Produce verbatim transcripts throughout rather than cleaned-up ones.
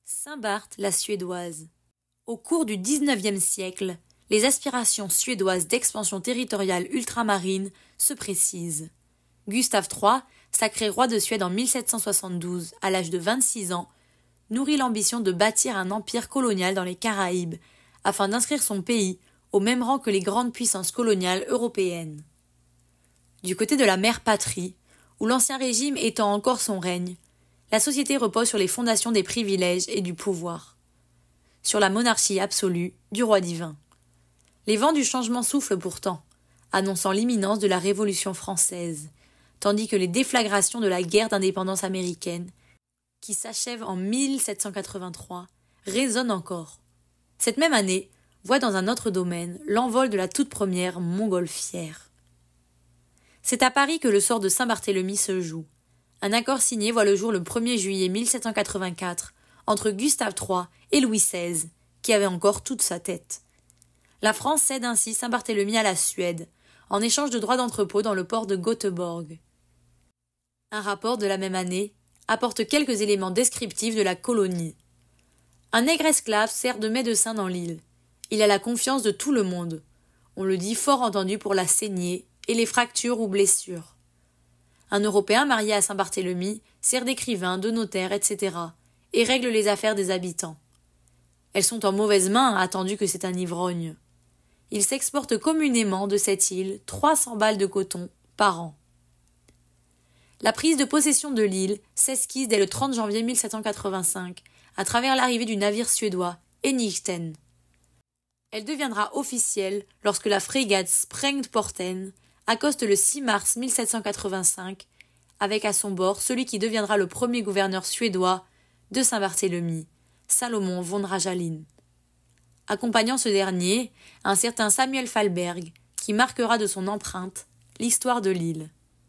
Saint-Barth la Suédoise. Au cours du dix-neuvième siècle, les aspirations suédoises d'expansion territoriale ultramarine se précisent. Gustave trois, sacré roi de Suède en mille sept cent soixante-douze, à l'âge de vingt-six ans, nourrit l'ambition de bâtir un empire colonial dans les Caraïbes, afin d'inscrire son pays au même rang que les grandes puissances coloniales européennes. Du côté de la mère patrie, où l'ancien régime étend encore son règne, la société repose sur les fondations des privilèges et du pouvoir, sur la monarchie absolue du roi divin. Les vents du changement soufflent pourtant, annonçant l'imminence de la Révolution française, tandis que les déflagrations de la guerre d'indépendance américaine, qui s'achève en mille sept cent quatre-vingt-trois, résonnent encore. Cette même année voit dans un autre domaine l'envol de la toute première montgolfière. C'est à Paris que le sort de Saint-Barthélemy se joue. Un accord signé voit le jour le premier juillet mille sept cent quatre-vingt-quatre entre Gustave trois et Louis seize, qui avait encore toute sa tête. La France cède ainsi Saint-Barthélemy à la Suède, en échange de droits d'entrepôt dans le port de Göteborg. Un rapport de la même année apporte quelques éléments descriptifs de la colonie. Un nègre esclave sert de médecin dans l'île. Il a la confiance de tout le monde. On le dit fort entendu pour la saignée et les fractures ou blessures. Un Européen marié à Saint-Barthélemy sert d'écrivain, de notaire, et cetera, et règle les affaires des habitants. Elles sont en mauvaise main, attendu que c'est un ivrogne. Il s'exporte communément de cette île trois cents balles de coton par an. La prise de possession de l'île s'esquisse dès le trente janvier mille sept cent quatre-vingt-cinq à travers l'arrivée du navire suédois Enigten. Elle deviendra officielle lorsque la frégate Sprengtporten accoste le six mars mille sept cent quatre-vingt-cinq avec à son bord celui qui deviendra le premier gouverneur suédois de Saint-Barthélemy, Salomon von Rajalin. Accompagnant ce dernier, un certain Samuel Falberg, qui marquera de son empreinte l'histoire de l'île.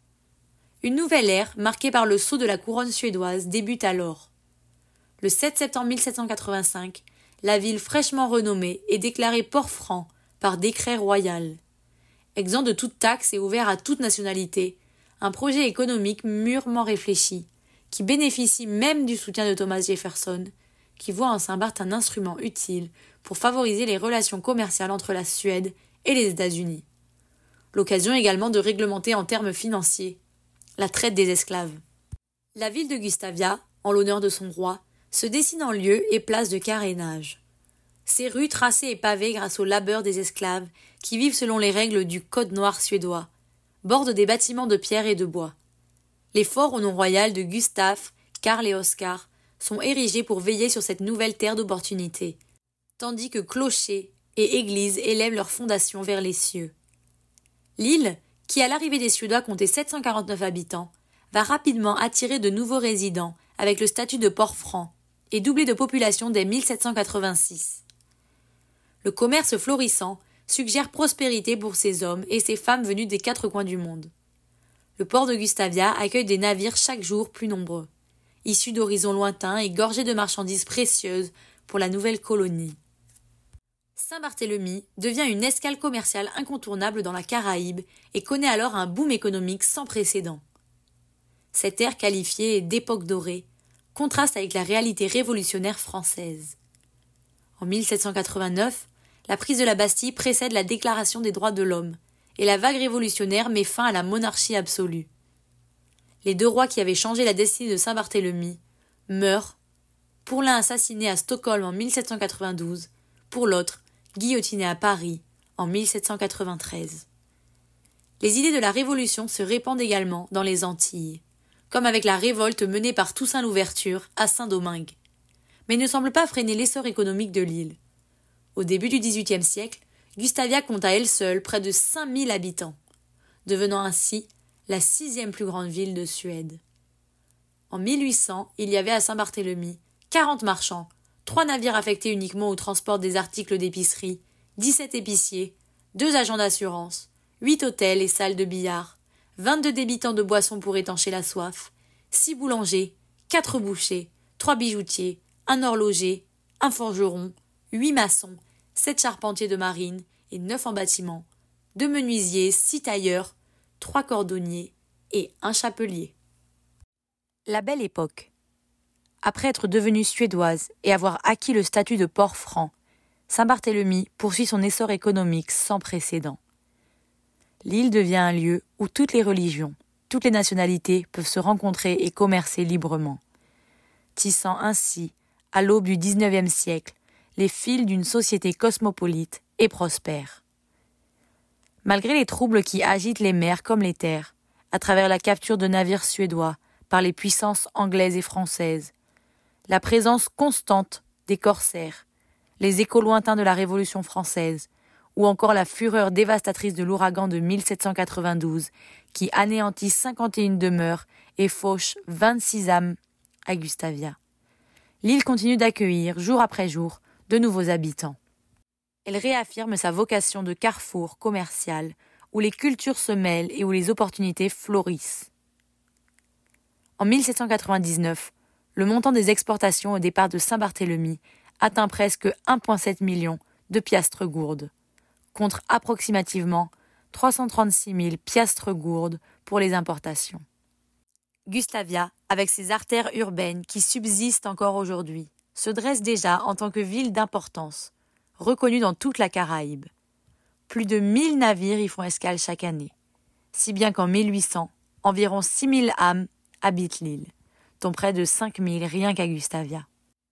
Une nouvelle ère, marquée par le sceau de la couronne suédoise, débute alors. Le sept septembre mille sept cent quatre-vingt-cinq, la ville fraîchement renommée est déclarée port franc par décret royal. Exempt de toute taxe et ouvert à toute nationalité, un projet économique mûrement réfléchi, qui bénéficie même du soutien de Thomas Jefferson, qui voit en Saint-Barth un instrument utile pour favoriser les relations commerciales entre la Suède et les États-Unis. L'occasion également de réglementer en termes financiers la traite des esclaves. La ville de Gustavia, en l'honneur de son roi, se dessine en lieu et place de carénage. Ses rues tracées et pavées grâce au labeur des esclaves qui vivent selon les règles du Code noir suédois, bordent des bâtiments de pierre et de bois. Les forts au nom royal de Gustave, Karl et Oscar sont érigés pour veiller sur cette nouvelle terre d'opportunité, tandis que clochers et églises élèvent leurs fondations vers les cieux. L'île, qui à l'arrivée des Suédois comptait sept cent quarante-neuf habitants, va rapidement attirer de nouveaux résidents avec le statut de port franc et doubler de population dès mille sept cent quatre-vingt-six. Le commerce florissant suggère prospérité pour ces hommes et ces femmes venus des quatre coins du monde. Le port de Gustavia accueille des navires chaque jour plus nombreux, issus d'horizons lointains et gorgés de marchandises précieuses pour la nouvelle colonie. Saint-Barthélemy devient une escale commerciale incontournable dans la Caraïbe et connaît alors un boom économique sans précédent. Cette ère qualifiée d'époque dorée contraste avec la réalité révolutionnaire française. En mille sept cent quatre-vingt-neuf, la prise de la Bastille précède la Déclaration des droits de l'homme et la vague révolutionnaire met fin à la monarchie absolue. Les deux rois qui avaient changé la destinée de Saint-Barthélemy meurent, pour l'un assassiné à Stockholm en mille sept cent quatre-vingt-douze, pour l'autre guillotiné à Paris en mille sept cent quatre-vingt-treize. Les idées de la Révolution se répandent également dans les Antilles, comme avec la révolte menée par Toussaint Louverture à Saint-Domingue, mais ne semble pas freiner l'essor économique de l'île. Au début du dix-huitième siècle, Gustavia compte à elle seule près de cinq mille habitants, devenant ainsi la sixième plus grande ville de Suède. En mille huit cents, il y avait à Saint-Barthélemy quarante marchands, trois navires affectés uniquement au transport des articles d'épicerie, dix-sept épiciers, deux agents d'assurance, huit hôtels et salles de billard, vingt-deux débitants de boissons pour étancher la soif, six boulangers, quatre bouchers, trois bijoutiers, un horloger, un forgeron, huit maçons, sept charpentiers de marine et neuf en bâtiment, deux menuisiers, six tailleurs, trois cordonniers et un chapelier. La Belle Époque. Après être devenue suédoise et avoir acquis le statut de port franc, Saint-Barthélemy poursuit son essor économique sans précédent. L'île devient un lieu où toutes les religions, toutes les nationalités peuvent se rencontrer et commercer librement, tissant ainsi, à l'aube du dix-neuvième siècle, les fils d'une société cosmopolite et prospère. Malgré les troubles qui agitent les mers comme les terres, à travers la capture de navires suédois par les puissances anglaises et françaises, la présence constante des corsaires, les échos lointains de la Révolution française, ou encore la fureur dévastatrice de l'ouragan de mille sept cent quatre-vingt-douze qui anéantit cinquante et une demeures et fauche vingt-six âmes à Gustavia. L'île continue d'accueillir, jour après jour, de nouveaux habitants. Elle réaffirme sa vocation de carrefour commercial où les cultures se mêlent et où les opportunités florissent. En mille sept cent quatre-vingt-dix-neuf, le montant des exportations au départ de Saint-Barthélemy atteint presque un virgule sept million de piastres gourdes, contre approximativement trois cent trente-six mille piastres gourdes pour les importations. Gustavia, avec ses artères urbaines qui subsistent encore aujourd'hui, se dresse déjà en tant que ville d'importance, reconnue dans toute la Caraïbe. Plus de mille navires y font escale chaque année, si bien qu'en mille huit cents, environ six mille âmes habitent l'île, dont près de cinq mille rien qu'à Gustavia.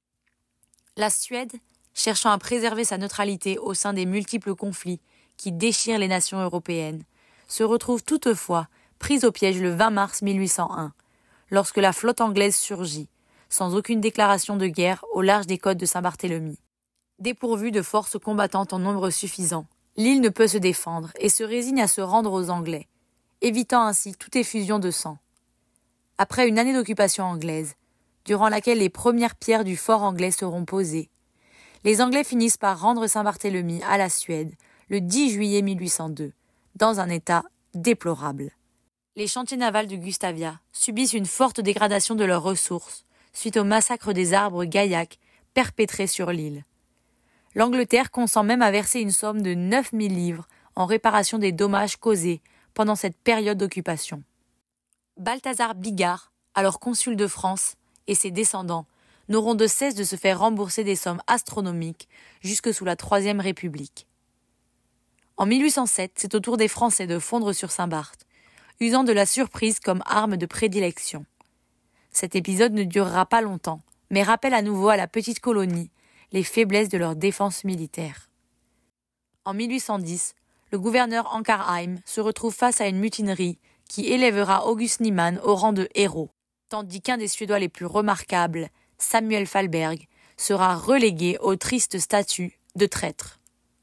La Suède, cherchant à préserver sa neutralité au sein des multiples conflits qui déchirent les nations européennes, se retrouve toutefois prise au piège le vingt mars mille huit cent un, lorsque la flotte anglaise surgit, sans aucune déclaration de guerre au large des côtes de Saint-Barthélemy. Dépourvue de forces combattantes en nombre suffisant, l'île ne peut se défendre et se résigne à se rendre aux Anglais, évitant ainsi toute effusion de sang. Après une année d'occupation anglaise, durant laquelle les premières pierres du fort anglais seront posées, les Anglais finissent par rendre Saint-Barthélemy à la Suède le dix juillet mille huit cent deux, dans un état déplorable. Les chantiers navals de Gustavia subissent une forte dégradation de leurs ressources suite au massacre des arbres gaillacs perpétrés sur l'île. L'Angleterre consent même à verser une somme de neuf mille livres en réparation des dommages causés pendant cette période d'occupation. Balthazar Bigard, alors consul de France, et ses descendants n'auront de cesse de se faire rembourser des sommes astronomiques jusque sous la Troisième République. En mille huit cent sept, c'est au tour des Français de fondre sur Saint-Barth, usant de la surprise comme arme de prédilection. Cet épisode ne durera pas longtemps, mais rappelle à nouveau à la petite colonie les faiblesses de leur défense militaire. En mille huit cent dix, le gouverneur Ankarheim se retrouve face à une mutinerie qui élèvera August Niemann au rang de héros, tandis qu'un des Suédois les plus remarquables, Samuel Falberg, sera relégué au triste statut de traître.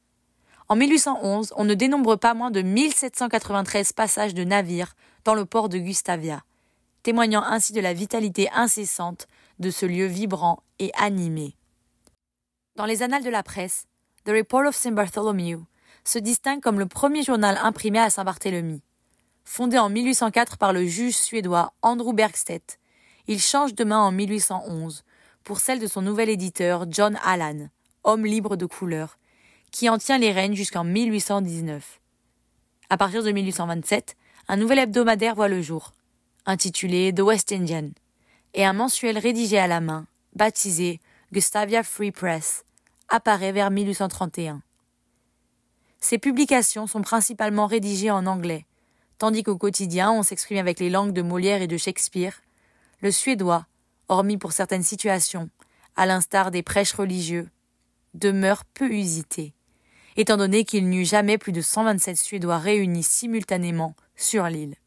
En mille huit cent onze, on ne dénombre pas moins de mille sept cent quatre-vingt-treize passages de navires dans le port de Gustavia, témoignant ainsi de la vitalité incessante de ce lieu vibrant et animé. Dans les annales de la presse, The Report of Saint Bartholomew se distingue comme le premier journal imprimé à Saint-Barthélemy. Fondé en mille huit cent quatre par le juge suédois Andrew Bergstedt, il change de main en mille huit cent onze pour celle de son nouvel éditeur John Allan, homme libre de couleur, qui en tient les rênes jusqu'en mille huit cent dix-neuf. À partir de mille huit cent vingt-sept, un nouvel hebdomadaire voit le jour, intitulé The West Indian, et un mensuel rédigé à la main, baptisé Gustavia Free Press, apparaît vers mille huit cent trente et un. Ces publications sont principalement rédigées en anglais, tandis qu'au quotidien on s'exprime avec les langues de Molière et de Shakespeare. Le suédois, hormis pour certaines situations, à l'instar des prêches religieux, demeure peu usité, étant donné qu'il n'y eut jamais plus de cent vingt-sept Suédois réunis simultanément sur l'île.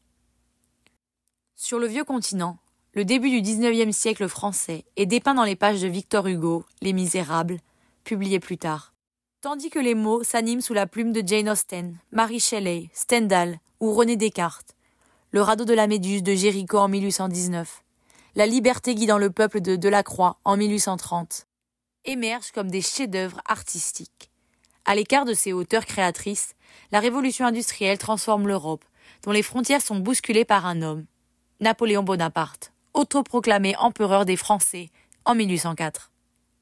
Sur le vieux continent, le début du dix-neuvième siècle français est dépeint dans les pages de Victor Hugo, Les Misérables, publié plus tard, tandis que les mots s'animent sous la plume de Jane Austen, Mary Shelley, Stendhal ou René Descartes, Le radeau de la Méduse de Géricault en mille huit cent dix-neuf, La liberté guidant le peuple de Delacroix en mille huit cent trente, émergent comme des chefs-d'œuvre artistiques. À l'écart de ces auteurs créatrices, la révolution industrielle transforme l'Europe, dont les frontières sont bousculées par un homme, Napoléon Bonaparte, autoproclamé empereur des Français en mille huit cent quatre.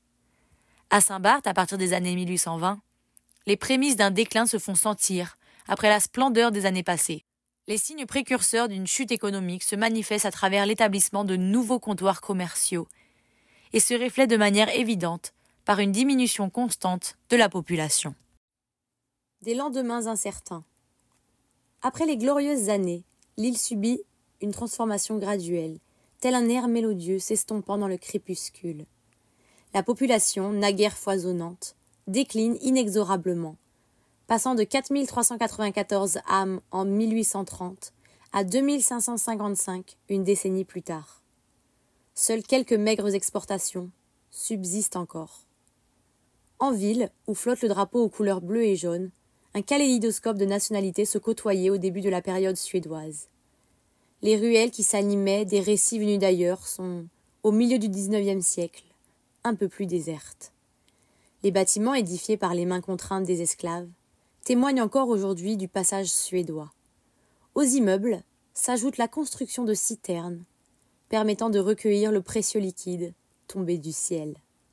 À Saint-Barth, à partir des années mille huit cent vingt, les prémices d'un déclin se font sentir après la splendeur des années passées. Les signes précurseurs d'une chute économique se manifestent à travers l'établissement de nouveaux comptoirs commerciaux et se reflète de manière évidente par une diminution constante de la population. Des lendemains incertains. Après les glorieuses années, l'île subit une transformation graduelle, tel un air mélodieux s'estompant dans le crépuscule. La population, naguère foisonnante, décline inexorablement, passant de quatre mille trois cent quatre-vingt-quatorze âmes en mille huit cent trente à deux mille cinq cent cinquante-cinq une décennie plus tard. Seules quelques maigres exportations subsistent encore. En ville, où flotte le drapeau aux couleurs bleues et jaunes, un kaléidoscope de nationalités se côtoyait au début de la période suédoise. Les ruelles qui s'animaient des récits venus d'ailleurs sont, au milieu du dix-neuvième siècle, un peu plus désertes. Les bâtiments édifiés par les mains contraintes des esclaves témoignent encore aujourd'hui du passage suédois. Aux immeubles s'ajoute la construction de citernes, permettant de recueillir le précieux liquide tombé du ciel.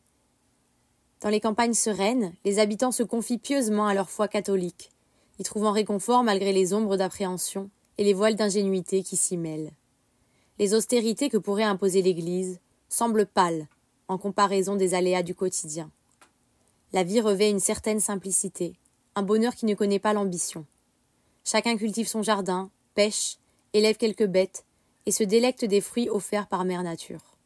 Dans les campagnes sereines, les habitants se confient pieusement à leur foi catholique, y trouvant réconfort malgré les ombres d'appréhension et les voiles d'ingénuité qui s'y mêlent. Les austérités que pourrait imposer l'Église semblent pâles en comparaison des aléas du quotidien. La vie revêt une certaine simplicité, un bonheur qui ne connaît pas l'ambition. Chacun cultive son jardin, pêche, élève quelques bêtes et se délecte des fruits offerts par Mère Nature.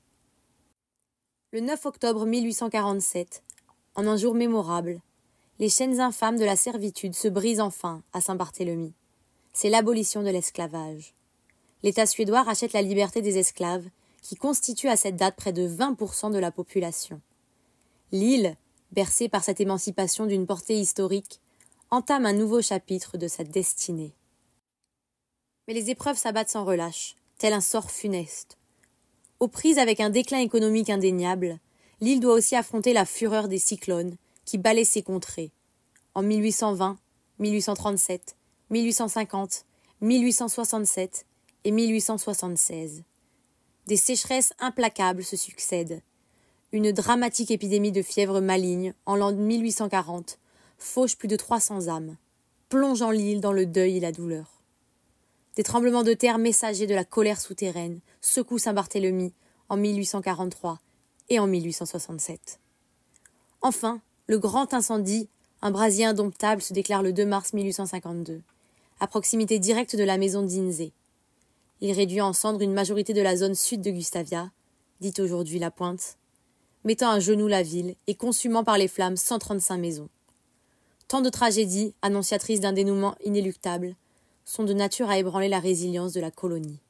Le neuf octobre mille huit cent quarante-sept, en un jour mémorable, les chaînes infâmes de la servitude se brisent enfin à Saint-Barthélemy. C'est l'abolition de l'esclavage. L'État suédois rachète la liberté des esclaves, qui constituent à cette date près de vingt pour cent de la population. L'île, bercée par cette émancipation d'une portée historique, entame un nouveau chapitre de sa destinée. Mais les épreuves s'abattent sans relâche, tel un sort funeste. Aux prises avec un déclin économique indéniable, l'île doit aussi affronter la fureur des cyclones qui balaient ses contrées. En mille huit cent vingt, mille huit cent trente-sept, mille huit cent cinquante, mille huit cent soixante-sept et mille huit cent soixante-seize. Des sécheresses implacables se succèdent. Une dramatique épidémie de fièvre maligne, en l'an mille huit cent quarante, fauche plus de trois cents âmes, plongeant l'île dans le deuil et la douleur. Des tremblements de terre messagers de la colère souterraine secouent Saint-Barthélemy en mille huit cent quarante-trois et en mille huit cent soixante-sept. Enfin, le grand incendie, un brasier indomptable, se déclare le deux mars mille huit cent cinquante-deux, à proximité directe de la maison d'Inzé. Il réduit en cendres une majorité de la zone sud de Gustavia, dite aujourd'hui la Pointe, mettant à genoux la ville et consumant par les flammes cent trente-cinq maisons. Tant de tragédies, annonciatrices d'un dénouement inéluctable, sont de nature à ébranler la résilience de la colonie.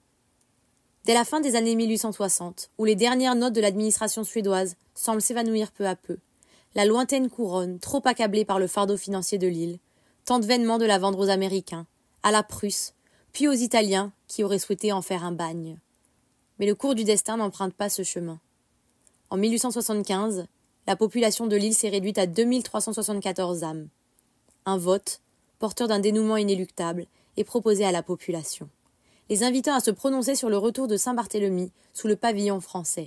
Dès la fin des années mille huit cent soixante, où les dernières notes de l'administration suédoise semblent s'évanouir peu à peu, la lointaine couronne, trop accablée par le fardeau financier de l'île, tente vainement de la vendre aux Américains, à la Prusse, puis aux Italiens qui auraient souhaité en faire un bagne. Mais le cours du destin n'emprunte pas ce chemin. En mille huit cent soixante-quinze, la population de l'île s'est réduite à deux mille trois cent soixante-quatorze âmes. Un vote, porteur d'un dénouement inéluctable, est proposé à la population, les invitant à se prononcer sur le retour de Saint-Barthélemy sous le pavillon français.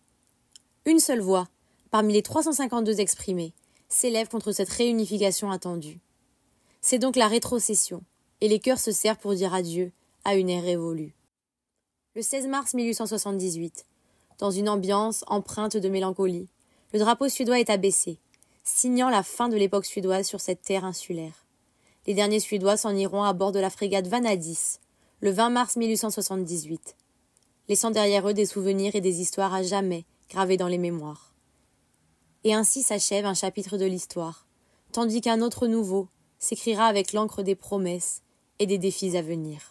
Une seule voix, parmi les trois cent cinquante-deux exprimées, s'élève contre cette réunification attendue. C'est donc la rétrocession, et les cœurs se serrent pour dire adieu à une ère révolue. Le seize mars mille huit cent soixante-dix-huit, dans une ambiance empreinte de mélancolie, le drapeau suédois est abaissé, signant la fin de l'époque suédoise sur cette terre insulaire. Les derniers Suédois s'en iront à bord de la frégate Vanadis, le vingt mars mille huit cent soixante-dix-huit, laissant derrière eux des souvenirs et des histoires à jamais gravées dans les mémoires. Et ainsi s'achève un chapitre de l'histoire, tandis qu'un autre nouveau s'écrira avec l'encre des promesses et des défis à venir.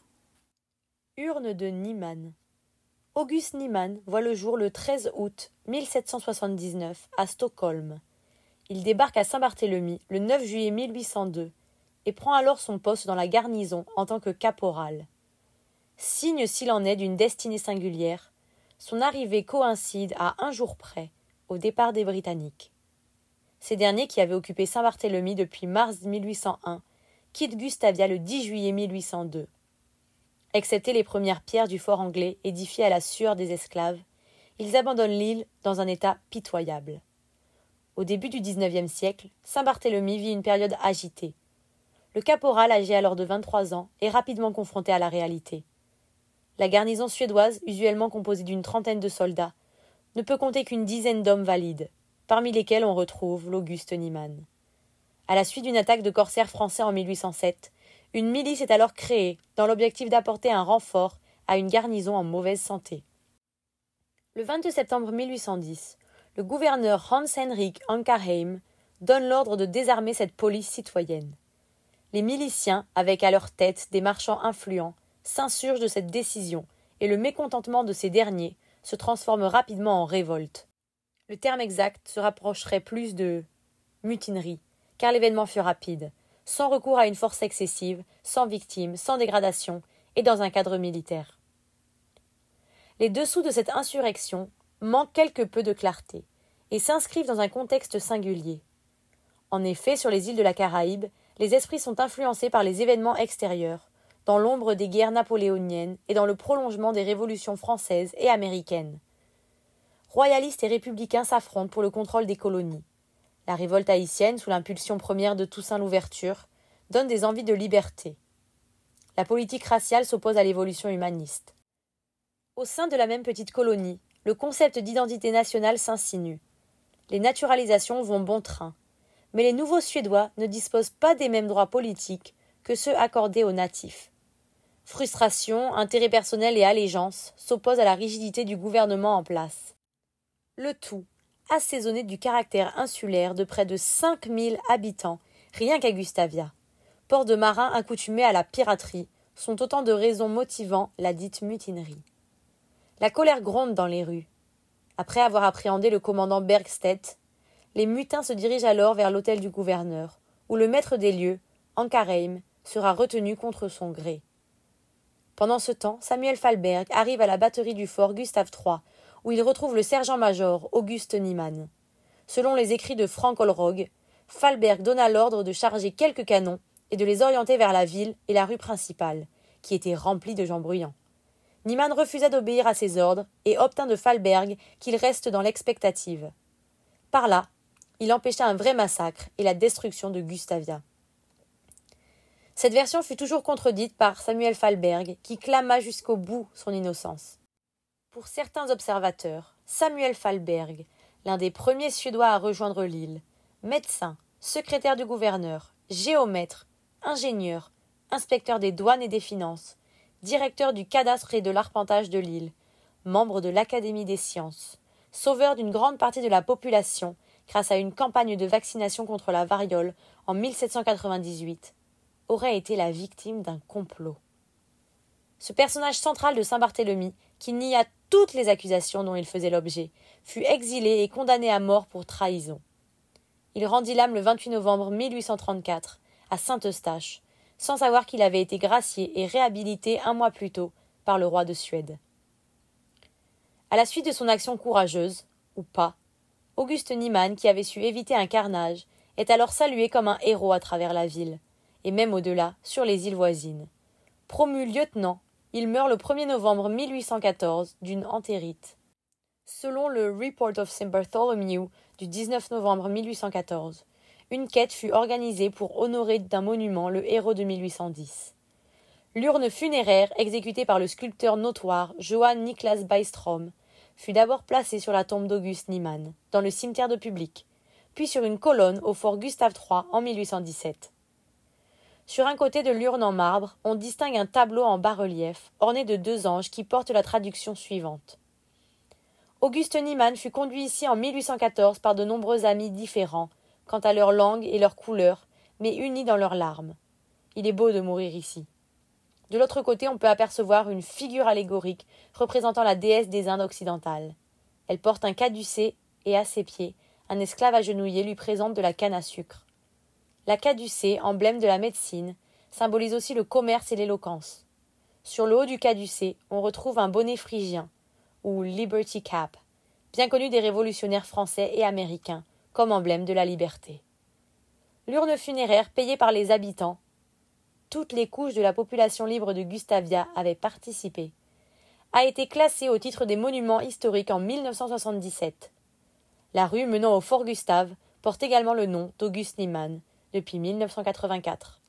Urne de Niemann. August Niemann voit le jour le treize août mille sept cent soixante-dix-neuf à Stockholm. Il débarque à Saint-Barthélemy le neuf juillet mille huit cent deux et prend alors son poste dans la garnison en tant que caporal. Signe s'il en est d'une destinée singulière, son arrivée coïncide à un jour près au départ des Britanniques. Ces derniers, qui avaient occupé Saint-Barthélemy depuis mars mille huit cent un, quittent Gustavia le dix juillet mille huit cent deux. Excepté les premières pierres du fort anglais édifiées à la sueur des esclaves, ils abandonnent l'île dans un état pitoyable. Au début du dix-neuvième siècle, Saint-Barthélemy vit une période agitée. Le caporal, âgé alors de vingt-trois ans, est rapidement confronté à la réalité. La garnison suédoise, usuellement composée d'une trentaine de soldats, ne peut compter qu'une dizaine d'hommes valides, parmi lesquels on retrouve l'Auguste Niemann. À la suite d'une attaque de corsaires français en mille huit cent sept, une milice est alors créée dans l'objectif d'apporter un renfort à une garnison en mauvaise santé. Le vingt-deux septembre mille huit cent dix, le gouverneur Hans-Henrik Ankarheim donne l'ordre de désarmer cette police citoyenne. Les miliciens, avec à leur tête des marchands influents, s'insurgent de cette décision et le mécontentement de ces derniers se transforme rapidement en révolte. Le terme exact se rapprocherait plus de mutinerie, car l'événement fut rapide, sans recours à une force excessive, sans victimes, sans dégradation et dans un cadre militaire. Les dessous de cette insurrection manquent quelque peu de clarté et s'inscrivent dans un contexte singulier. En effet, sur les îles de la Caraïbe, les esprits sont influencés par les événements extérieurs, dans l'ombre des guerres napoléoniennes et dans le prolongement des révolutions françaises et américaines. Royalistes et républicains s'affrontent pour le contrôle des colonies. La révolte haïtienne, sous l'impulsion première de Toussaint Louverture, donne des envies de liberté. La politique raciale s'oppose à l'évolution humaniste. Au sein de la même petite colonie, le concept d'identité nationale s'insinue. Les naturalisations vont bon train. Mais les nouveaux Suédois ne disposent pas des mêmes droits politiques que ceux accordés aux natifs. Frustration, intérêt personnel et allégeance s'opposent à la rigidité du gouvernement en place. Le tout assaisonné du caractère insulaire de près de cinq mille habitants, rien qu'à Gustavia. Port de marins accoutumés à la piraterie sont autant de raisons motivant la dite mutinerie. La colère gronde dans les rues. Après avoir appréhendé le commandant Bergstedt, les mutins se dirigent alors vers l'hôtel du gouverneur, où le maître des lieux, Ankarheim, sera retenu contre son gré. Pendant ce temps, Samuel Falberg arrive à la batterie du fort Gustave trois, où il retrouve le sergent-major Auguste Niemann. Selon les écrits de Frank Olrog, Falberg donna l'ordre de charger quelques canons et de les orienter vers la ville et la rue principale, qui était remplie de gens bruyants. Niemann refusa d'obéir à ses ordres et obtint de Falberg qu'il reste dans l'expectative. Par là, il empêcha un vrai massacre et la destruction de Gustavia. Cette version fut toujours contredite par Samuel Falberg, qui clama jusqu'au bout son innocence. Pour certains observateurs, Samuel Falberg, l'un des premiers Suédois à rejoindre l'île, médecin, secrétaire du gouverneur, géomètre, ingénieur, inspecteur des douanes et des finances, directeur du cadastre et de l'arpentage de l'île, membre de l'Académie des sciences, sauveur d'une grande partie de la population grâce à une campagne de vaccination contre la variole en mille sept cent quatre-vingt-dix-huit, aurait été la victime d'un complot. Ce personnage central de Saint-Barthélemy, qui nia toutes les accusations dont il faisait l'objet, fut exilé et condamné à mort pour trahison. Il rendit l'âme le vingt-huit novembre mille huit cent trente-quatre, à Saint-Eustache, sans savoir qu'il avait été gracié et réhabilité un mois plus tôt par le roi de Suède. À la suite de son action courageuse, ou pas, Auguste Niemann, qui avait su éviter un carnage, est alors salué comme un héros à travers la ville, et même au-delà, sur les îles voisines. Promu lieutenant, il meurt le premier novembre mille huit cent quatorze d'une entérite. Selon le Report of Saint Bartholomew du dix-neuf novembre mille huit cent quatorze, une quête fut organisée pour honorer d'un monument le héros de mille huit cent dix. L'urne funéraire, exécutée par le sculpteur notoire Johann Niklas Bystrom, fut d'abord placée sur la tombe d'Auguste Niemann, dans le cimetière de Public, puis sur une colonne au fort Gustave trois en mille huit cent dix-sept. Sur un côté de l'urne en marbre, on distingue un tableau en bas-relief, orné de deux anges qui portent la traduction suivante. Auguste Niemann fut conduit ici en mille huit cent quatorze par de nombreux amis différents, quant à leur langue et leur couleur, mais unis dans leurs larmes. Il est beau de mourir ici. De l'autre côté, on peut apercevoir une figure allégorique représentant la déesse des Indes occidentales. Elle porte un caducée et à ses pieds, un esclave agenouillé lui présente de la canne à sucre. La caducée, emblème de la médecine, symbolise aussi le commerce et l'éloquence. Sur le haut du caducée, on retrouve un bonnet phrygien, ou Liberty Cap, bien connu des révolutionnaires français et américains, comme emblème de la liberté. L'urne funéraire payée par les habitants, toutes les couches de la population libre de Gustavia avaient participé, a été classée au titre des monuments historiques en mille neuf cent soixante-dix-sept. La rue menant au fort Gustave porte également le nom d'Auguste Niemann depuis mille neuf cent quatre-vingt-quatre.